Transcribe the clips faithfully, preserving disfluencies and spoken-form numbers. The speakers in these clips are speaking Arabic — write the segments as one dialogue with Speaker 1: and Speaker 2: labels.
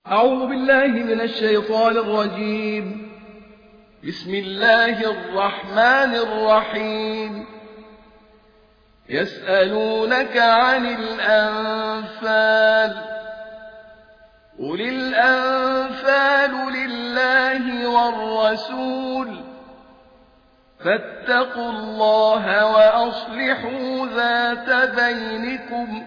Speaker 1: أعوذ بالله من الشيطان الرجيم. بسم الله الرحمن الرحيم. يسألونك عن الأنفال قل الأنفال لله والرسول فاتقوا الله وأصلحوا ذات بينكم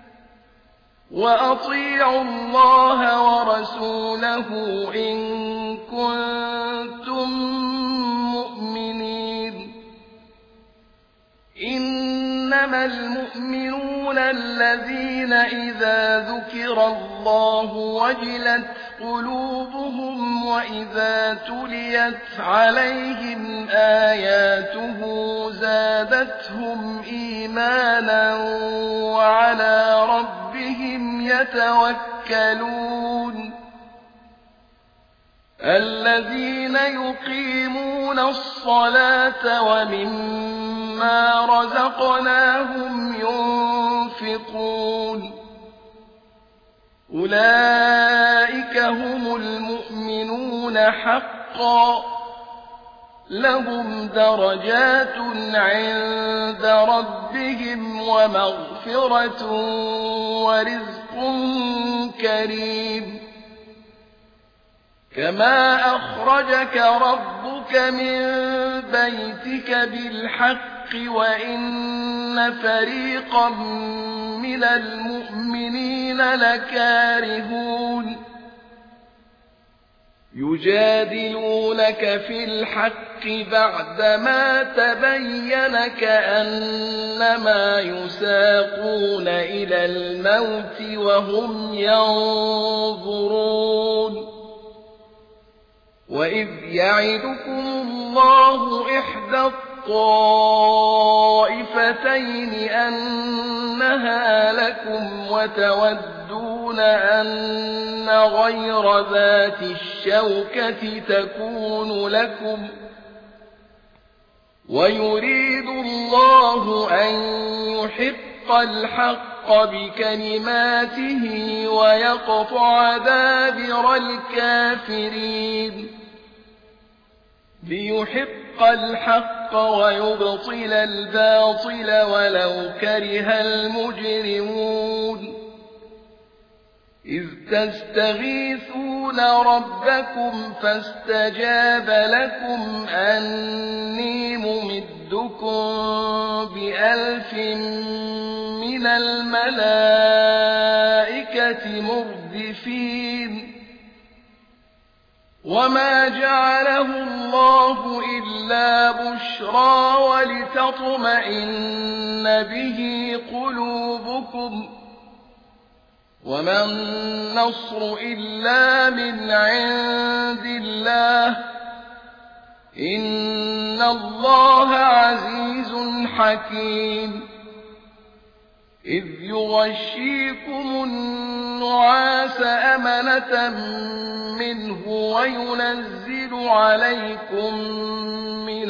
Speaker 1: وأطيعوا الله ورسوله إن كنتم مؤمنين. إنما المؤمنون الذين إذا ذكر الله وجلت قلوبهم وإذا تليت عليهم آياته زادتهم إيمانا وعلى ربهم يتوكلون. الذين يقيمون الصلاة ومما رزقناهم ينفقون أولئك هم المؤمنون حقا لهم درجات عند ربهم ومغفرة ورزق كريم. كما أخرجك ربك من بيتك بالحق وإن فريقا من المؤمنين لكارهون يجادلونك في الحق بعدما تبين كأنما يساقون إلى الموت وهم ينظرون. وإذ يعدكم الله إحدى الطائفتين أنها لكم وتودون أن غير ذات الشوكة تكون لكم ويريد الله أن يحق الحق بكلماته ويقطع دابر الكافرين ليحق الحق ويبطل الباطل ولو كره المجرمون. إذ تستغيثون ربكم فاستجاب لكم أني ممدكم بألف من الملائكة مردفين. وما جعله الله إلا بشرى ولتطمئن به قلوبكم وما النصر إلا من عند الله إن الله عزيز حكيم. إذ يغشيكم النعاس أمنة منه وينزل عليكم من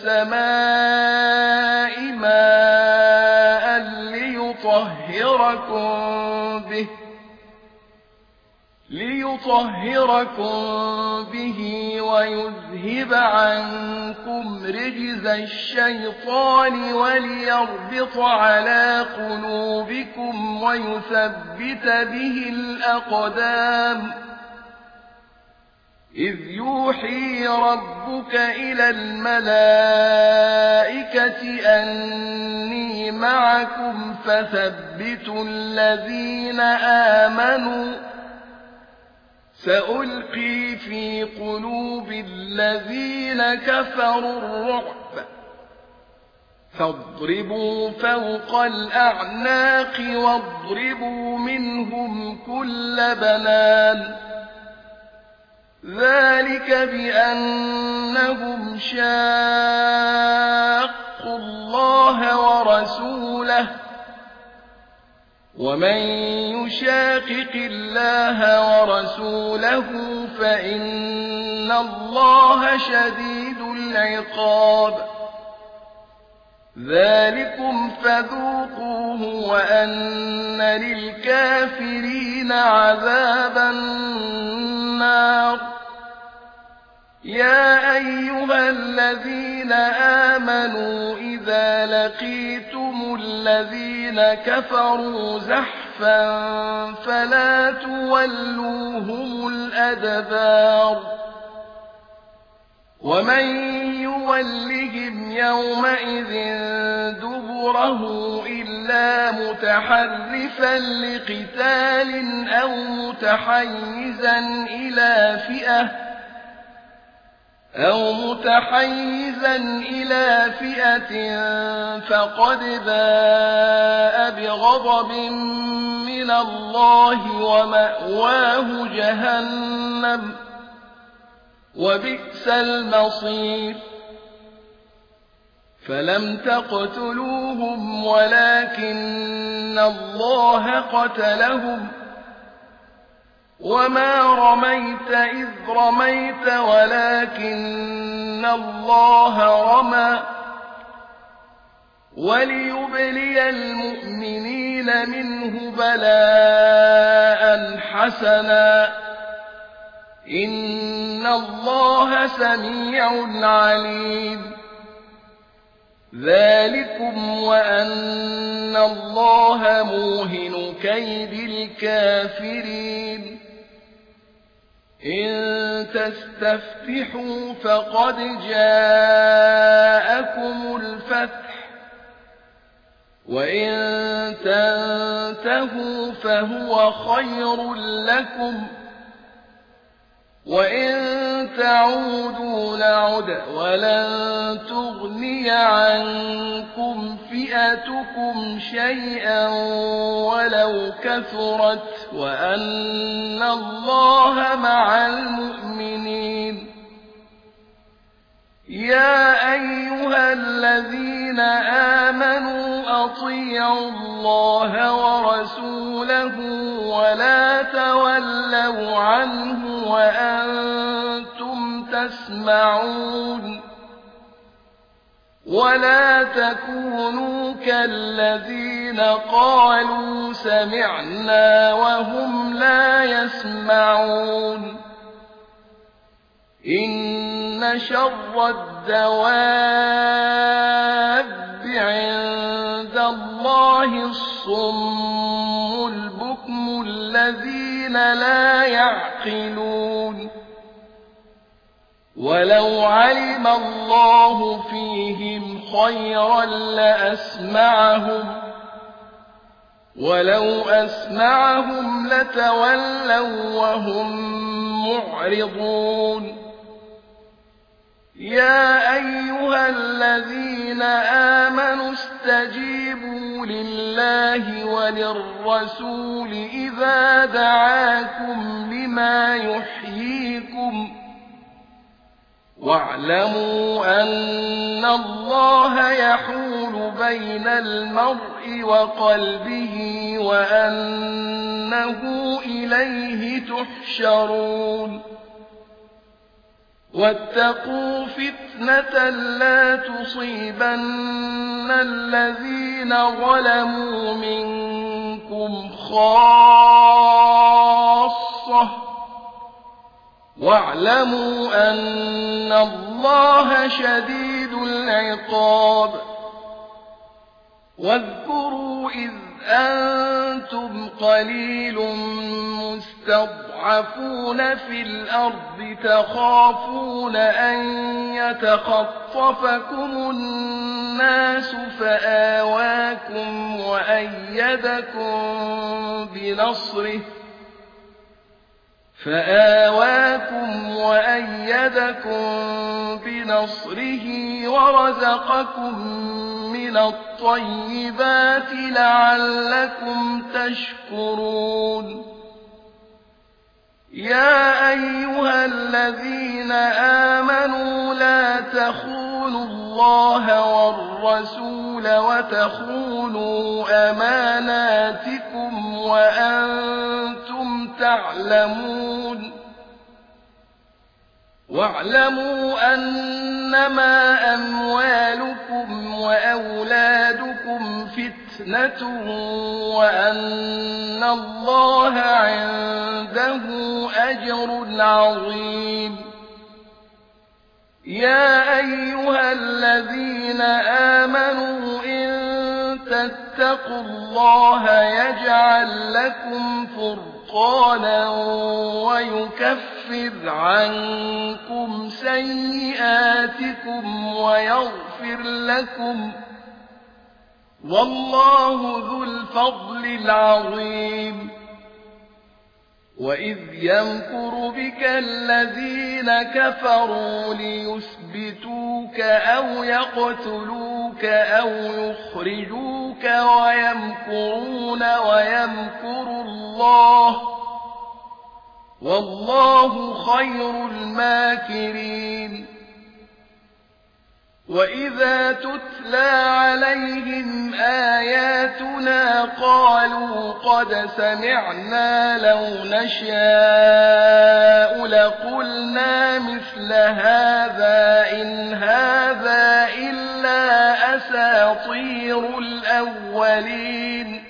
Speaker 1: السماء ماء ليطهركم به ليطهركم به ويذهب عنكم رجز الشيطان وليربط على قلوبكم ويثبت به الأقدام. إذ يوحي ربك إلى الملائكة أني معكم فثبتوا الذين آمنوا سألقي في قلوب الذين كفروا الرعب فاضربوا فوق الأعناق واضربوا منهم كل بنان. ذلك بأنهم شاقوا الله ورسوله ومن يشاقق الله ورسوله فإن الله شديد العقاب. ذلكم فذوقوه وأن للكافرين عذاب النار. يا أيها الذين آمنوا إذا لقيتم الذين كفروا زحفا فلا تولوهم الأدبار ومن يولهم يومئذ دبره إلا متحرفا لقتال أو متحيزا إلى فئة أو متحيزا إلى فئة فقد باء بغضب من الله ومأواه جهنم وبئس المصير فلم تقتلوهم ولكن الله قتلهم وما رميت إذ رميت ولكن الله رمى وليبلي المؤمنين منه بلاء حسنا إن الله سميع عليم ذلكم وأن الله موهن كيد الكافرين إن تستفتحوا فقد جاءكم الفتح وإن تنتهوا فهو خير لكم وإن تعودوا نعد ولن تغني عنكم فئتكم شيئا ولو كثرت وأن الله مع المؤمنين يا أيها الذين آمنوا أطيعوا الله ورسوله ولا تولوا عنه وأنتم تسمعون ولا تكونوا كالذين قالوا سمعنا وهم لا يسمعون إن شر الدواب عند الله الصم البكم الذين لا يعقلون ولو علم الله فيهم خيرا لأسمعهم ولو أسمعهم لتولوا وهم معرضون يا أيها الذين آمنوا استجيبوا لله وللرسول إذا دعاكم لما يحييكم واعلموا أن الله يحول بين المرء وقلبه وأنه إليه تحشرون واتقوا فتنة لا تصيبن الذين ظلموا منكم خاصة واعلموا أن الله شديد العقاب واذكروا إذ أنتم قليل مستضعفون في الأرض تخافون أن يتخطفكم الناس فآواكم وأيدكم بنصره فآواكم وأيدكم بنصره ورزقكم من الطيبات لعلكم تشكرون يا أيها الذين آمنوا لا تخونوا الله والرسول وتخونوا أماناتكم وأنتم تعلمون واعلموا أنما أموالكم وأولادكم فتنة وأن الله عنده أجر عظيم يا أيها الذين آمنوا إن تتقوا الله يجعل لكم فرقانا ويكفر عنكم سيئاتكم ويغفر لكم والله ذو الفضل العظيم وإذ يمكر بك الذين كفروا ليثبتوك أو يقتلوك أو يخرجوك ويمكرون ويمكر الله والله خير الماكرين وإذا تتلى عليهم آياتنا قالوا قد سمعنا لو نشاء لقلنا مثل هذا إن هذا إلا أساطير الأولين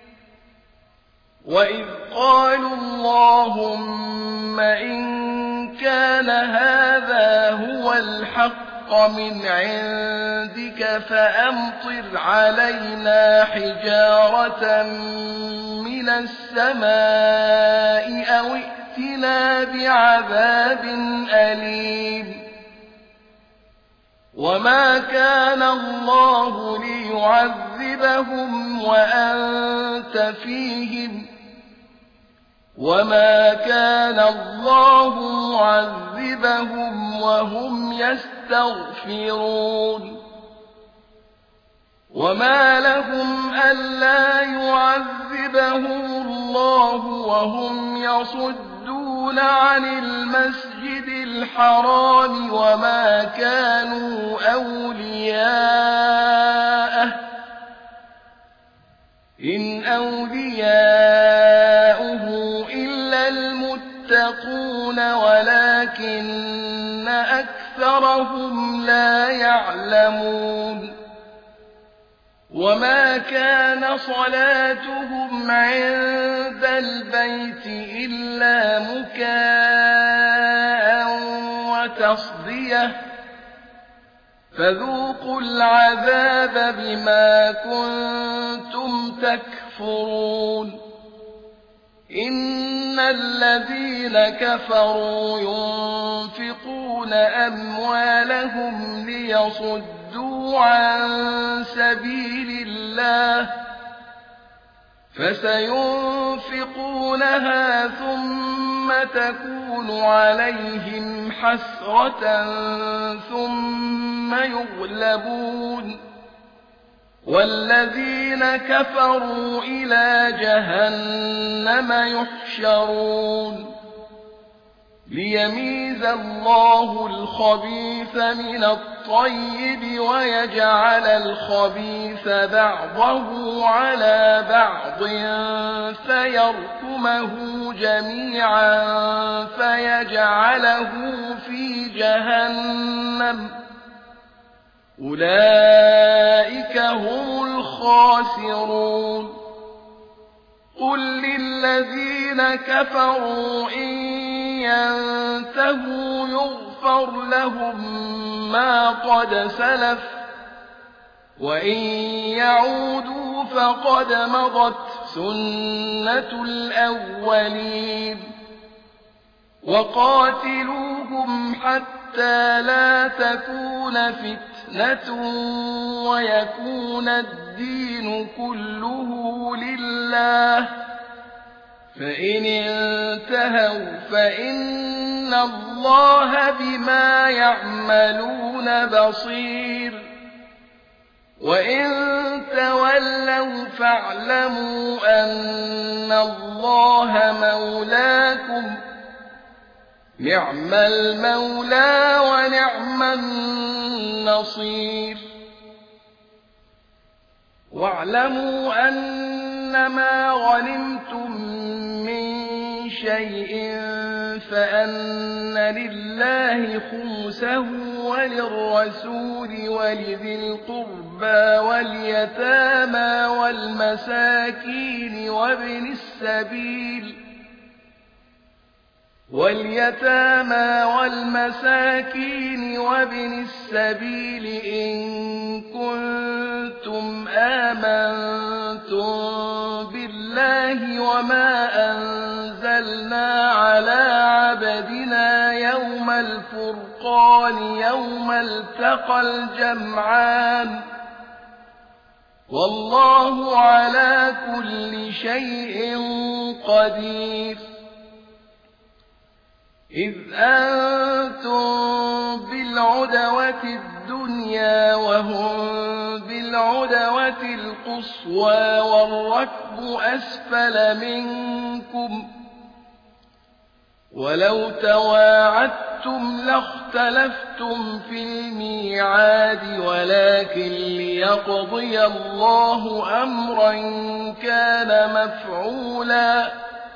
Speaker 1: وإذ قالوا اللهم إن كان هذا هو الحق من عندك فأمطر علينا حجارة من السماء أو ائتنا بعذاب أليم وما كان الله ليعذبهم وأنت فيهم وما كان الله معذبهم وهم يستغفرون وما لهم ألا يعذبهم الله وهم يصدون عن المسجد الحرام وما كانوا أولياءه إن أولياؤه إلا المتقون ولكن أكثرهم لا يعلمون وما كان صلاتهم عند البيت إلا مكاء وتصدية فذوقوا العذاب بما كنتم تكفرون إن الذين كفروا ينفقون أموالهم ليصدوا عن سبيل الله فسينفقونها ثم تكون عليهم حسرة ثم يغلبون والذين كفروا إلى جهنم يحشرون ليميز الله الخبيث من الطيب ويجعل الخبيث بعضه على بعض فيركمه جميعا فيجعله في جهنم أولئك هم الخاسرون قل للذين كفروا إن ينتهوا يغفر لهم ما قد سلف وإن يعودوا فقد مضت سنة الأولين وقاتلوهم حتى لا تكون فتنة ويكون الدين كله لله فإن انتهوا فإن الله بما يعملون بصير وإن تولوا فاعلموا أن الله مولاكم نعم المولى ونعم النصير واعلموا أنما غنمتم من شيء فأن لله خمسه وللرسول ولذي القربى واليتامى والمساكين وابن السبيل واليتامى والمساكين وابن السبيل إن كنتم آمنتم بالله وما أنزلنا على عبدنا يوم الفرقان يوم التقى الجمعان والله على كل شيء قدير. إذ أنتم بالعدوة الدنيا وهم بالعدوة القصوى والركب أسفل منكم ولو تواعدتم لاختلفتم في الميعاد ولكن ليقضي الله أمرا كان مفعولا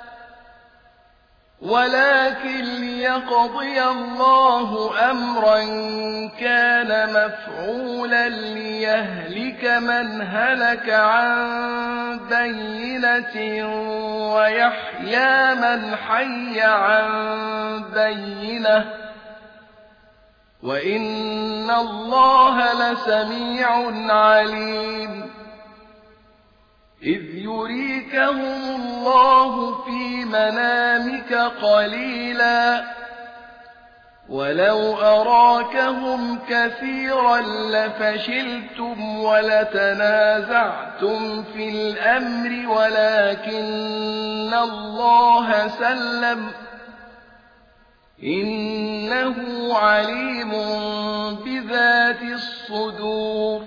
Speaker 1: ولكن ليقضي الله أمرا كان مفعولا ليهلك من هلك عن بينة ويحيى من حي عن بينة وإن الله لسميع عليم. إذ يريكهم الله في منامك قليلا ولو أراكهم كثيرا لفشلتم ولتنازعتم في الأمر ولكن الله سلم إنه عليم بذات الصدور.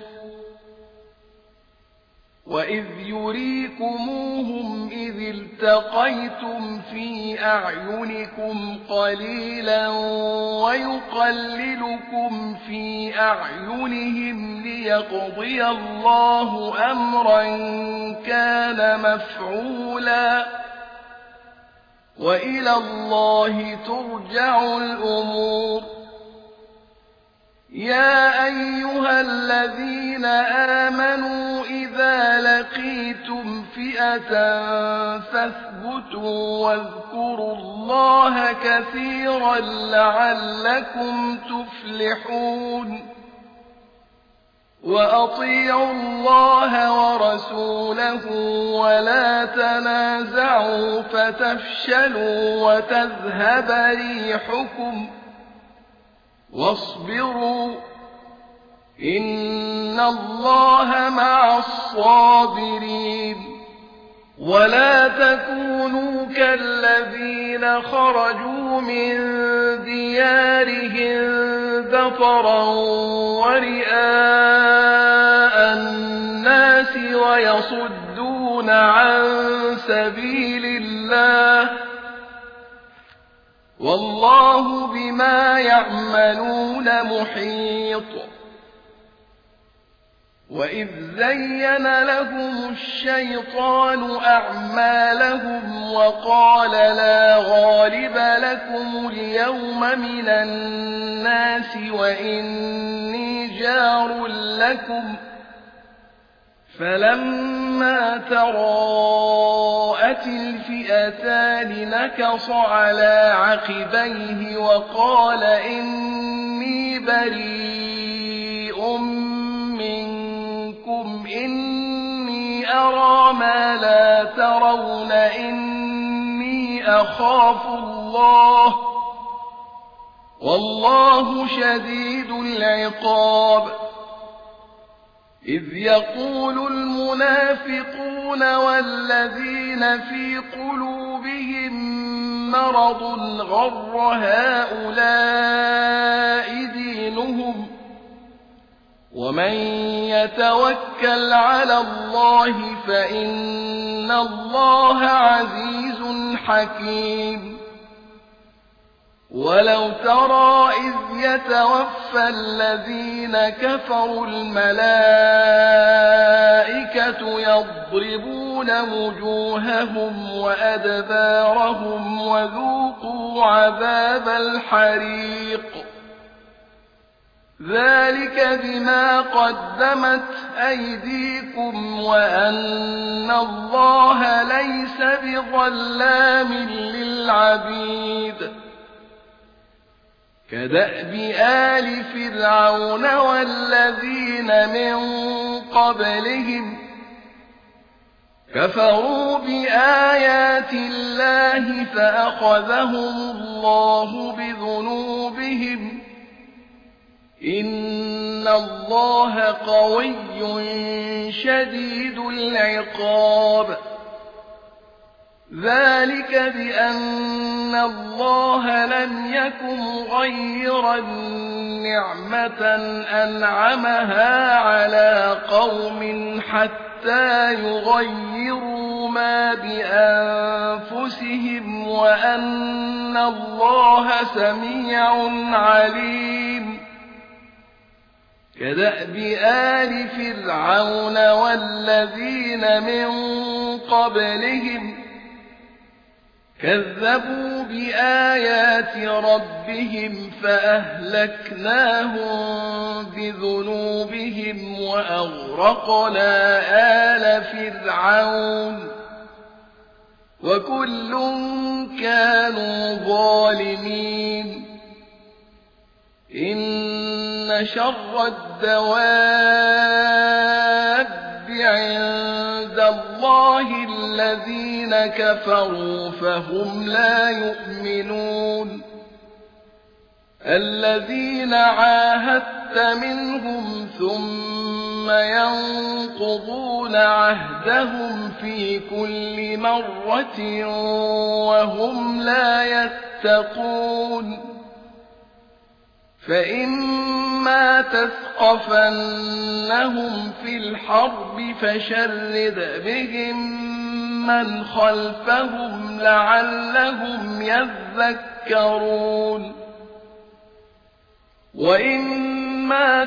Speaker 1: وإذ يريكموهم إذ التقيتم في أعينكم قليلا ويقللكم في أعينهم ليقضي الله أمرا كان مفعولا وإلى الله ترجع الأمور. يا أيها الذين آمنوا إذا لقيتم فئة فاثبتوا واذكروا الله كثيرا لعلكم تفلحون. وأطيعوا الله ورسوله ولا تنازعوا فتفشلوا وتذهب ريحكم واصبروا إن الله مع الصابرين. ولا تكونوا كالذين خرجوا من ديارهم بطرا ورئاء الناس ويصدون عن سبيل الله والله بما يعملون محيط. وإذ زين لهم الشيطان أعمالهم وقال لا غالب لكم اليوم من الناس وإني جار لكم فلما تراءت الفئتان نكص على عقبيه وقال إني بريء منكم إني أرى ما لا ترون إني أخاف الله والله شديد العقاب. إذ يقول المنافقون والذين في قلوبهم مرض غر هؤلاء دينهم ومن يتوكل على الله فإن الله عزيز حكيم. ولو ترى إذ يتوفى الذين كفروا الملائكة يضربون وجوههم وأدبارهم وذوقوا عذاب الحريق ذلك بما قدمت أيديكم وأن الله ليس بظلام للعبيد. كدأب آل فرعون والذين من قبلهم كفروا بآيات الله فأخذهم الله بذنوبهم إن الله قوي شديد العقاب ذلك بأن الله لم يكن مغيرا نعمة أنعمها على قوم حتى يغيروا ما بأنفسهم وأن الله سميع عليم كدأب آل فرعون والذين من قبلهم كذبوا بآيات ربهم فأهلكناهم بذنوبهم وأغرقنا آل فرعون وكل كانوا ظالمين إن شر الدواب عند الله الذين كفروا فهم لا يؤمنون الذين عاهدت منهم ثم ينقضون عهدهم في كل مرة وهم لا يتقون فإما تثقفنهم في الحرب فشرد بهم من خلفهم لعلهم يذكرون وإما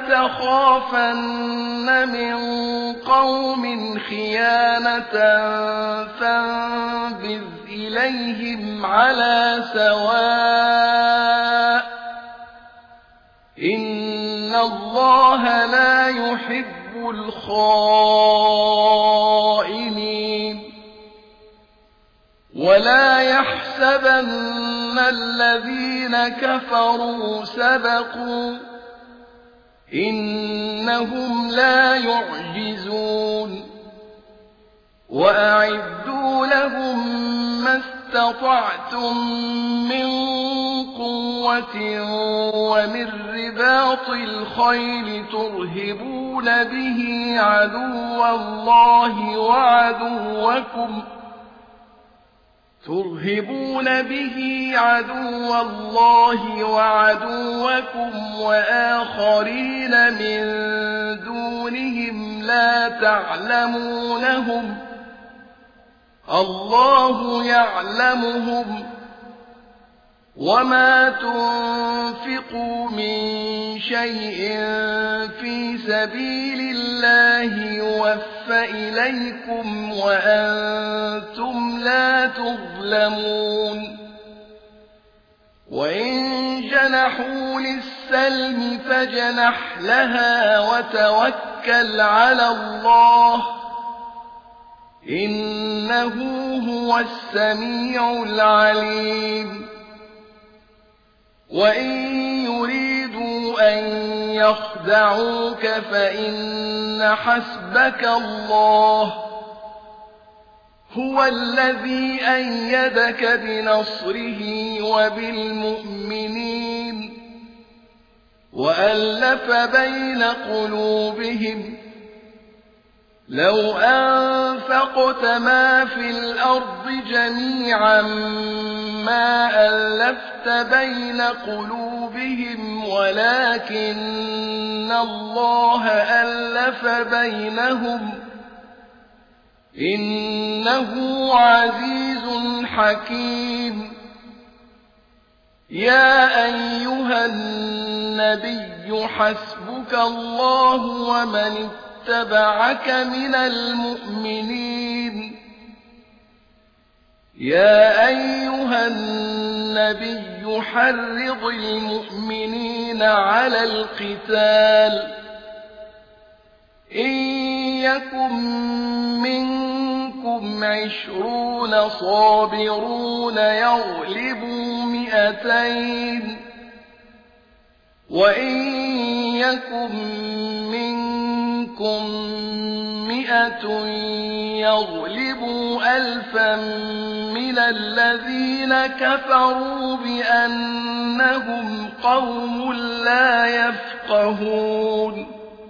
Speaker 1: تخافن من قوم خيانة فانبذ إليهم على سواء إن الله لا يحب الخائنين ولا يحسبن الذين كفروا سبقوا إنهم لا يعجزون وأعدوا لهم ما استطعتم من قوة ومن رباط الخيل ترهبون به عدو الله وعدوكم ترهبون به عدو الله وعدوكم وآخرين من دونهم لا تعلمونهم الله يعلمهم وما تنفقوا من شيء في سبيل الله يوفى إليكم وأنتم لا تظلمون وإن جنحوا للسلم فاجنح لها وتوكل على الله إنه هو السميع العليم وإن يريدوا أن يخدعوك فإن حسبك الله هو الذي أيدك بنصره وبالمؤمنين وألف بين قلوبهم لو أنفقت ما في الأرض جميعا ما ألفت بين قلوبهم ولكن الله ألف بينهم إنه عزيز حكيم يا أيها النبي حسبك الله ومن اتبعك من المؤمنين يا أيها النبي حرض المؤمنين على القتال إن يكن منكم عشرون صابرون يغلبوا مئتين وإن يكن منكم مئة يغلبوا ألفا من الذين كفروا بأنهم قوم لا يفقهون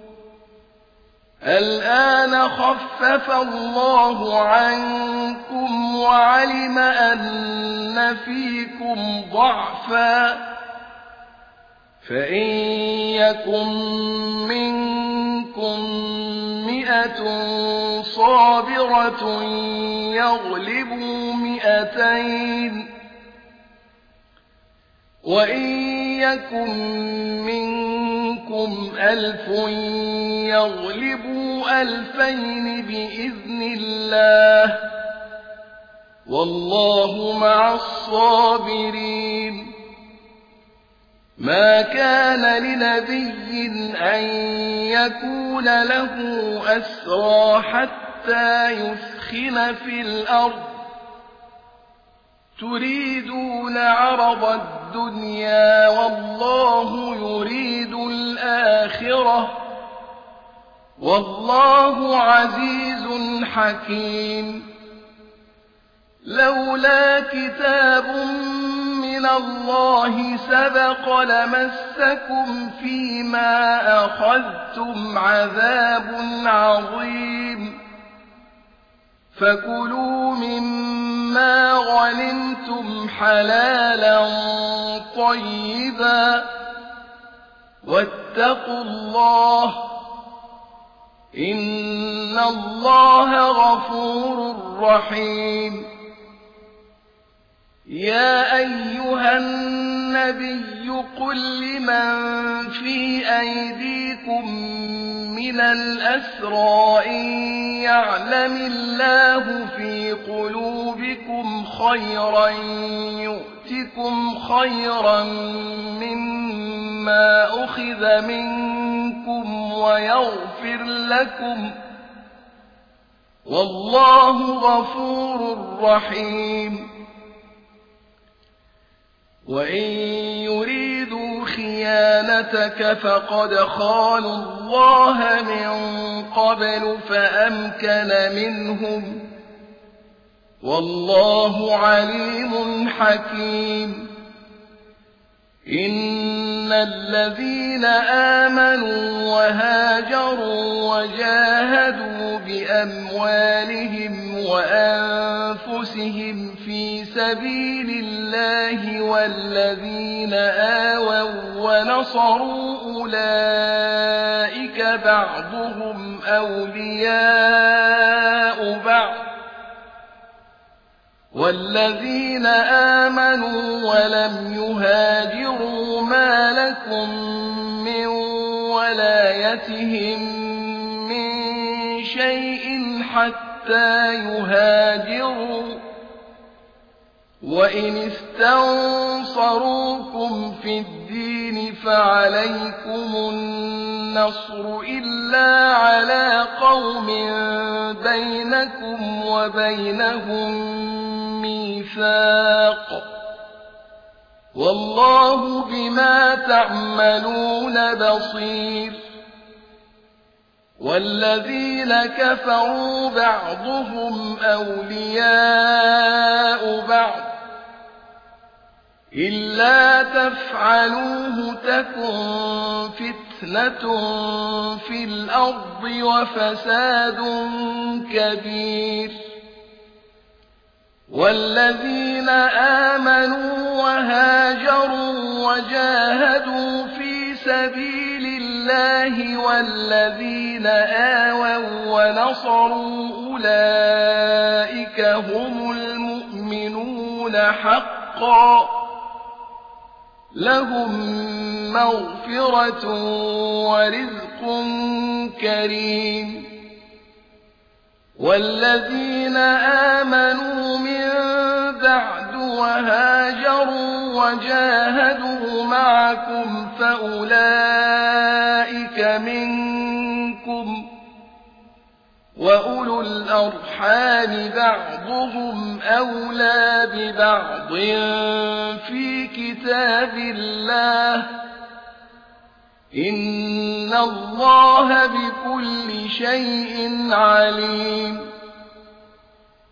Speaker 1: الآن خفف الله عنكم وعلم أن فيكم ضعفا فإن يكن منكم مئة صابرة يغلبوا مئتين وإن يكن منكم ألف يغلبوا ألفين بإذن الله والله مع الصابرين ما كان لنبي أن يكون له أسرى حتى يثخن في الأرض تريدون عرض الدنيا والله يريد الآخرة والله عزيز حكيم لولا كتاب من الله سبق لمسكم فيما أخذتم عذاب عظيم فكلوا مما غنمتم حلالا طيبا واتقوا الله إن الله غفور رحيم يا أيها النبي قل لمن في أيديكم من الأسرى إن يعلم الله في قلوبكم خيرا يؤتكم خيرا مما أخذ منكم ويغفر لكم والله غفور رحيم وإن يريدوا خيانتك فقد خانوا الله من قبل فأمكن منهم والله عليم حكيم إن الذين آمنوا وهاجروا وجاهدوا بأموالهم وأنفسهم في سبيل الله والذين آووا ونصروا أولئك بعضهم أولياء بعض والذين آمنوا ولم يهاجروا ما لكم من ولايتهم من شيء حتى يهاجروا وإن استنصروكم في الدين فعليكم النصر إلا على قوم بينكم وبينهم ميثاق والله بما تعملون بصير والذين كفروا بعضهم أولياء بعض إلا تفعلوه تكن فتنة في الأرض وفساد كبير والذين آمنوا وهاجروا وجاهدوا في سبيل الله والذين آووا ونصروا أولئك هم المؤمنون حقا لهم مغفرة ورزق كريم والذين آمنوا من بعد وهاجروا وجاهدوا معكم فأولئك منكم وأولو الأرحام بعضهم أولى ببعض بعض في كتاب الله والذين آمنوا وهاجروا وجاهدوا في سبيل الله والذين آووا ونصروا أولئك هم المؤمنون حقا لهم مغفرة ورزق كريم والذين آمنوا من بعد وهاجروا وجاهدوا معكم فأولئك منكم وأولو الأرحام بعضهم أولى ببعض في كتاب الله إن الله بكل شيء عليم